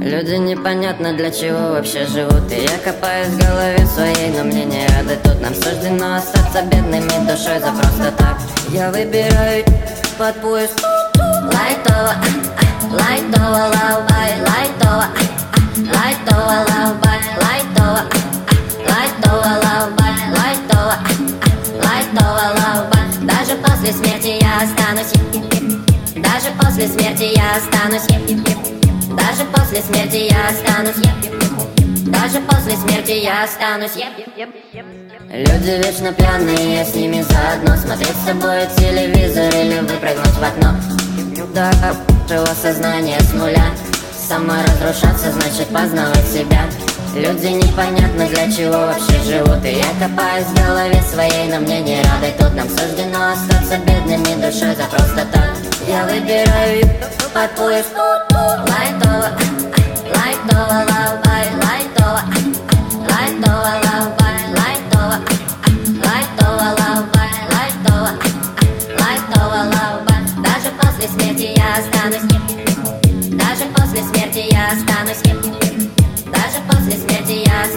Люди непонятно для чего вообще живут. И я копаюсь в голове своей, но мне не рады. Тут нам суждено остаться бедными душой за просто так. Я выбираю под поезд лайтово, лайтово, лаубай, лайтово, лайтово, лаубай, лайтово, лайтово, лаубай, лайтово, лайтово, лаубай. Даже после смерти я останусь. Даже после смерти я останусь. Даже после смерти я останусь. Даже после смерти я останусь. Люди вечно пьяные, я с ними заодно. Смотреть с собой телевизор или выпрыгнуть в окно. Да, живо сознание с нуля. Саморазрушаться значит познавать себя. Люди непонятно для чего вообще живут. И я копаюсь в голове своей, но мне не рады. Тут нам суждено остаться бедными душой за просто так. Я выбираю под поезд лайтово, лайтово, лаубай, лайтово, лайтово, лаубай, лайтово, лайтово, лаубай, лайтово, лайтово, лаубай. Даже после смерти я останусь. Даже после смерти я останусь. Даже после смерти я останусь.